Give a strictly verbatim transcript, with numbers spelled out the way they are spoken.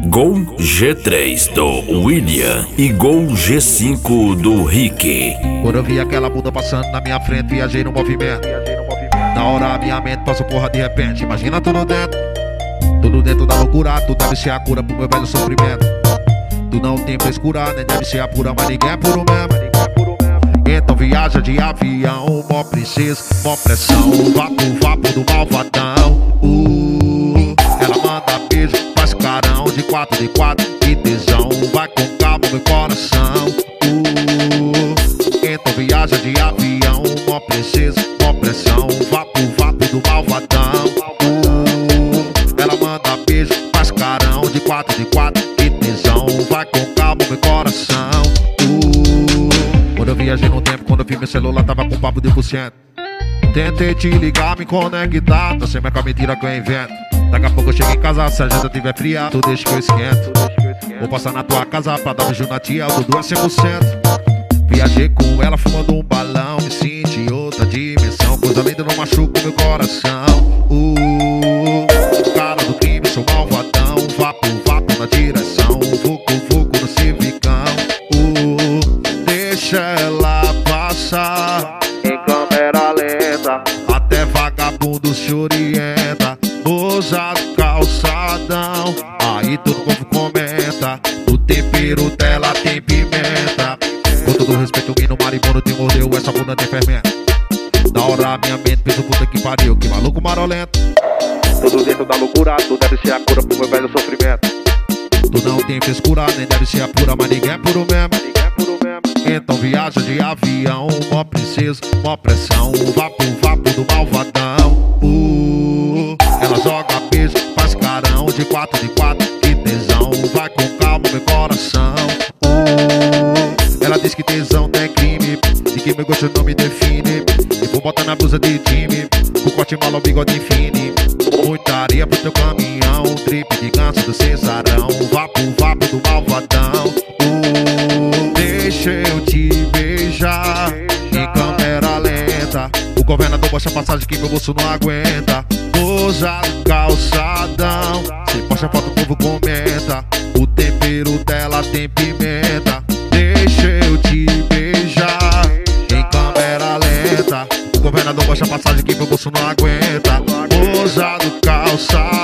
Gol G três do William e Gol G cinco do Rick. Quando eu vi aquela bunda passando na minha frente, viajei no movimento. Na hora a minha mente passou porra de repente. Imagina tudo dentro, tudo dentro da loucura. Tu deve ser a cura pro meu velho sofrimento. Tu não tem frescura, nem deve ser a pura, mas ninguém é puro mesmo. Então viaja de avião, mó princesa, mó pressão. Vapo, vapo do malvadão. uh, Ela manda beijo, faz carão. De quatro, de quatro, que tesão. Vai com calma meu coração. uh, Então viaja de avião, mó princesa, mó pressão. Vapo, vapo do malvadão. uh, Ela manda beijo, faz carão. De quatro, de quatro, que tesão. Vai com calma meu coração. uh, Quando eu viajei no tempo, quando eu vi meu celular tava com papo de por cento. Tentei te ligar, me conectar, tô sempre com a mentira que eu invento. Daqui a pouco eu chego em casa, se a janta tiver fria, tu deixa que eu esquento. Vou passar na tua casa pra dar beijo na tia, o Dudu é cem por cento. Viajei com ela fumando um balão, me senti em outra dimensão. Coisa linda não machuca o meu coração. uh, Cara do crime, sou malvadão. Vapo, vapo na direção. Vucu, vucu no civicão. uh, Deixa ela passar em câmera lenta, até vagabundo se orienta. Ousado calçadão, aí todo povo comenta. O tempero dela tem pimenta. Com todo respeito, o no maribondo te mordeu, essa bunda tem fermento. Na hora a minha mente pensa, puta que pariu, que maluco marolento. Tudo dentro da loucura, tu deve ser a cura pro meu velho sofrimento. Tu não tem frescura, nem deve ser a pura, mas ninguém é puro mesmo. Então viaja de avião, mó princesa, mó pressão. Vapo, vapo do malvadão. uh, Ela joga beijo, faz carão. De quatro, de quatro, que tesão. Vai com calma meu coração. uh, Ela diz que tesão não é crime, e que meu gosto não me define. E vou botar na blusa de time, com corte malo, bigode fine. Muita areia pro teu caminhão, trip de ganso do cesarão. Vapo, vapo do malvadão. uh, Deixa eu te beijar em câmera lenta. O governador baixa a passagem que meu bolso não aguenta. Ousado calçadão, se posta foto o povo comenta. O tempero dela tem pimenta. Deixa eu te beijar em câmera lenta. O governador baixa a passagem que meu bolso não aguenta. Ousado calçadão.